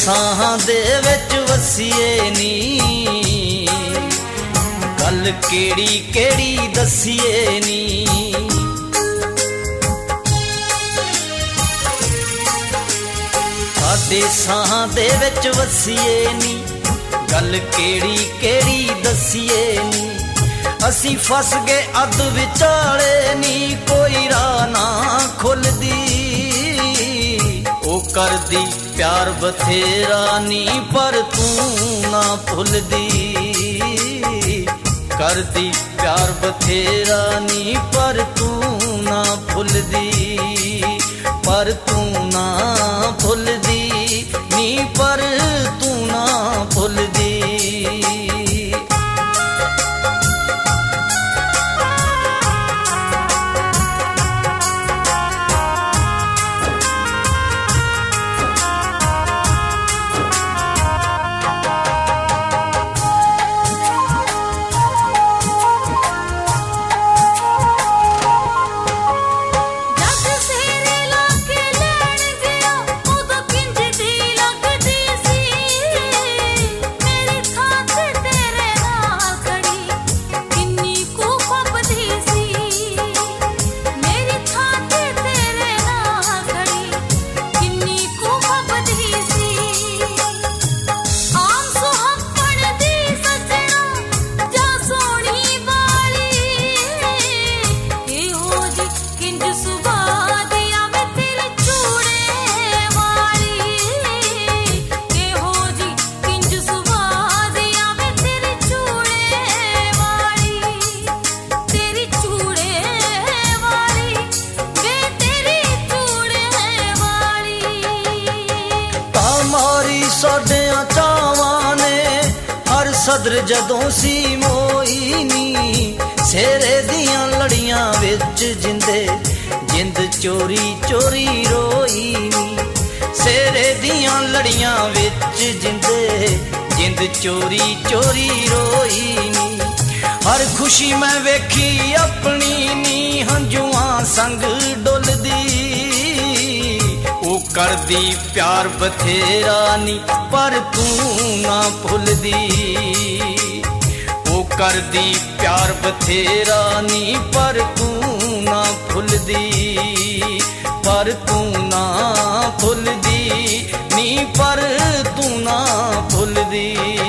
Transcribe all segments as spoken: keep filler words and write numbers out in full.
ਸਾਹਾਂ ਦੇ ਵਿੱਚ ਵਸੀਏ ਨੀ, ਗੱਲ ਕਿਹੜੀ ਕਿਹੜੀ ਦਸੀਏ ਨੀ। ਸਾਡੇ ਸਾਹਾਂ ਦੇ ਵਿੱਚ ਵਸੀਏ ਨੀ, ਗੱਲ ਕਿਹੜੀ ਕਿਹੜੀ ਦਸੀਏ ਨੀ। ਅਸੀਂ ਫਸ ਗਏ ਅੱਧ ਵਿਚਾਲੇ ਨੀ, ਕੋਈ ਰਾਹ ਨਾ ਖੁੱਲਦੀ। ਉਹ ਕਰਦੀ ਪਿਆਰ ਬਥੇਰਾ ਨੀ, ਪਰ ਤੂੰ ਨਾ ਭੁੱਲਦੀ। ਕਰਦੀ ਪਿਆਰ ਬਥੇਰਾ ਨੀ, ਪਰ ਤੂੰ ਨਾ ਭੁੱਲਦੀ। ਪਰ ਤੂੰ ਨਾ ਭੁੱਲਦੀ ਨੀ, ਪਰ ਤੂੰ ਨਾ ਭੁੱਲਦੀ। ਸਾਡਿਆਂ ਚਾਵਾਂ ਨੇ ਹਰ ਸਦਰ ਜਦੋਂ ਸੀ ਮੋਈ ਨੀ। ਸੇਰੇ ਦੀਆਂ ਲੜੀਆਂ ਵਿੱਚ ਜਿੰਦੇ ਜਿੰਦ ਚੋਰੀ ਚੋਰੀ ਰੋਈ ਨੀ। ਸੇਰੇ ਦੀਆਂ ਲੜੀਆਂ ਵਿੱਚ ਜਿੰਦੇ ਜਿੰਦ ਚੋਰੀ ਚੋਰੀ ਰੋਈ ਨੀ। ਹਰ ਖੁਸ਼ੀ ਮੈਂ ਵੇਖੀ ਆਪਣੀ ਨੀ, ਹੰਝੂਆਂ ਸੰਗ ਡੁੱਲਦੀ। ਉਹ ਕਰਦੀ ਪਿਆਰ ਬਥੇਰਾ ਨੀ, ਪਰ ਤੂੰ ਨਾ ਭੁੱਲਦੀ। ਉਹ ਕਰਦੀ ਪਿਆਰ ਬਥੇਰਾ ਨੀ, ਪਰ ਤੂੰ ਨਾ ਭੁੱਲਦੀ। ਪਰ ਤੂੰ ਨਾ ਭੁੱਲਦੀ ਨੀ, ਪਰ ਤੂੰ ਨਾ ਭੁੱਲਦੀ।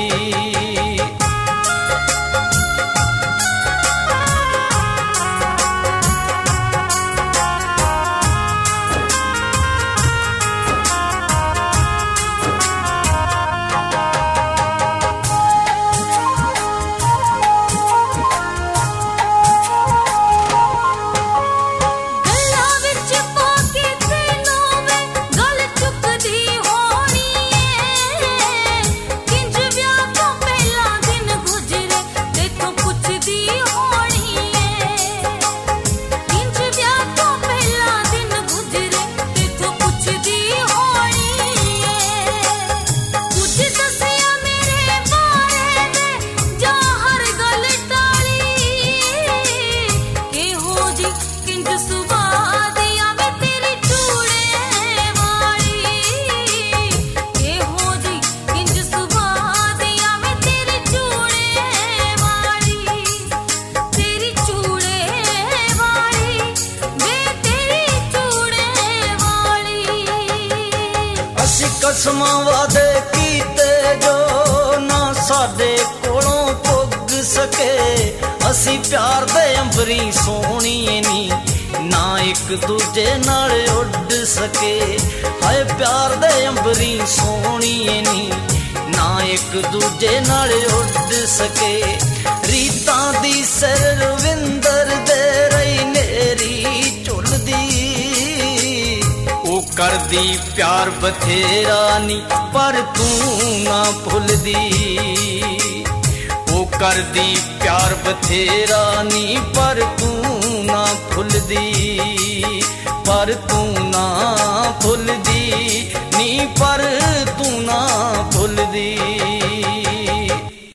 ਕਸਮਾਂ ਵਾਦੇ ਕੀਤੇ ਜੋ ਨਾ ਸਾਡੇ ਕੋਲੋਂ ਪੁੱਗ ਸਕੇ। ਅਸੀਂ ਪਿਆਰ ਦੇ ਅੰਬਰੀ ਸੋਹਣੀਏ ਨੀ, ਨਾ ਇੱਕ ਦੂਜੇ ਨਾਲ ਉੱਡ ਸਕੇ। ਹਾਏ ਪਿਆਰ ਦੇ ਅੰਬਰੀ ਸੋਹਣੀਏ ਨੀ, ਨਾ ਇੱਕ ਦੂਜੇ ਨਾਲ ਉੱਡ ਸਕੇ। ਰੀਤਾਂ ਦੀ ਸਿਰ ਰਵਿੰਦਰ ਦੇ ਰਹੀ ਨੇਰੀ ਝੁੱਲਦੀ। ਉਹ ਕਰਦੀ ਪਿਆਰ ਬਥੇਰਾ ਨੀ, ਪਰ ਤੂੰ ਨਾ ਭੁੱਲਦੀ। ਉਹ ਕਰਦੀ ਪਿਆਰ ਬਥੇਰਾ ਨੀ, ਪਰ ਤੂੰ ਨਾ ਭੁੱਲਦੀ। ਪਰ ਤੂੰ ਨਾ ਭੁੱਲਦੀ ਨੀ, ਪਰ ਤੂੰ ਨਾ ਭੁੱਲਦੀ।